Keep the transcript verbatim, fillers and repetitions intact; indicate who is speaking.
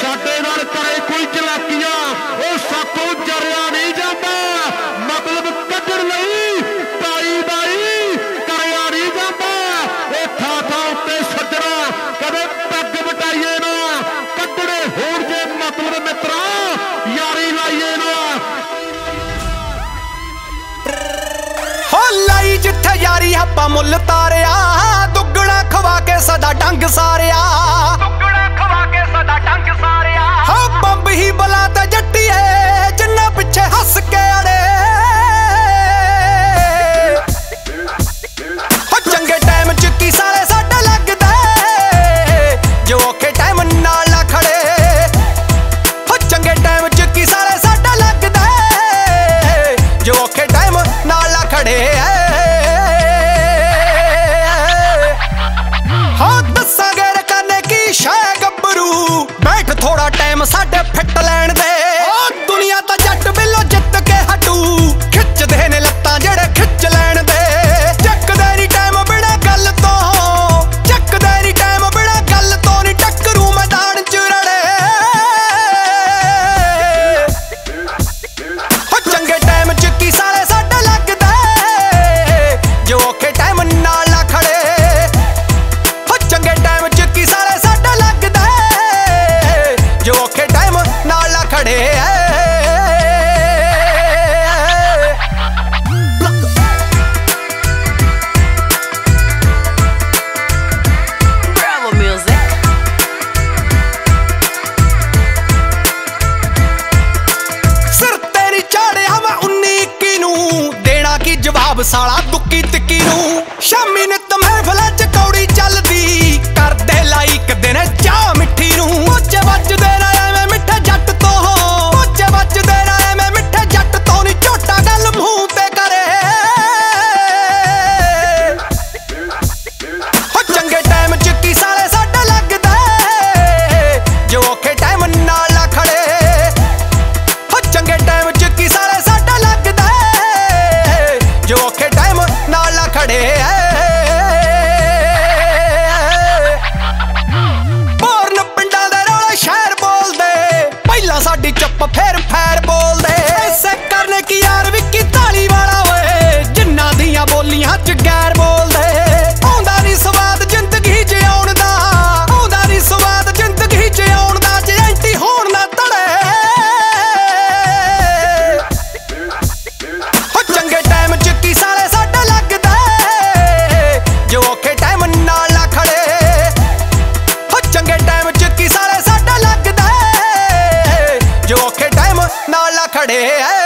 Speaker 1: साडे नाल करे कोई चलाकियां ओ सातों जरिया नहीं जाता मतलब कड्ढण लई ताई बाई करया नहीं जाता ओ था था उत्ते सज्जणा कदे पग बटाइए ना कड्ढणे होण जे मतलब मित्रा यारी लाइए ना
Speaker 2: हो लाई जिथे यारी आपां मुल तारिया दुगड़ा खवा के सदा डंग सारिया दुगड़ा खवा के सदा डंग सारिया हो बंब ही बला ते जट्टीए जिन्ना पिछे हस के अड़े हो चंगे टाइम च की साले साडे लगदे जो औखे टाइम नाल ना खड़े हो चंगे टाइम च की साले साडे लगदे जो औखे टाइम नाल ना खड़े बैठ थोड़ा टाइम साडे फिट लैण दे दुनिया ता जट बिलो जित के हटू खिच दे ने लत्तां जेड़े खिच लैण दे चकदे नी टाइम बिना गल तो चकदे नी टाइम बिना गल तो नी टक्करू मैदान च रड़े हो चंगे टाइम च की साले साडे लगदे जो औखे टाइम नाल ना खड़े हो चंगे टाइम च की साले साडे लगदे जो औखे टाइम नाल ना खड़े
Speaker 3: Bravo music.
Speaker 2: सिर तेरी चाड़िया मैं उन्नी इक्की नू देना की जवाब साला दुक्की तिक्की नू शामी नित महफिल च कौड़ी चलदी कर दे लाइक दिन चाह मिट्ठी नू मोचे बजदे ना एवें मिठे जट तो मोचे बजदे ना एवें मिठे जट तो नी झोटा गल मूंह ते करे हो चंगे टाइम च की साले साडे लगदे जो औखे टाइम नाल ना खड़े हो चंगे टाइम च की साले साडे लगदे जो औखे टाइम नाल ना खड़े बोरन पिंडां दे रौले शहर बोलदे पहिलां साडी चुप फिर फैर बोलदे ऐसे करने की यार विक्की ताली वाला ओए जिन्ना दियां बोलियां च गैर बोलदे आउंदा नी स्वाद जिंदगी च आउण दा आउंदा नी स्वाद जिंदगी च आउण दा जे एंटी होण ना तड़े हो चंगे टाइम च की साले साडे लगदे जो औखे टाइम नाल ना खड़े हो चंगे टाइम च की साले साडे लगदे जो औखे टाइम नाल ना खड़े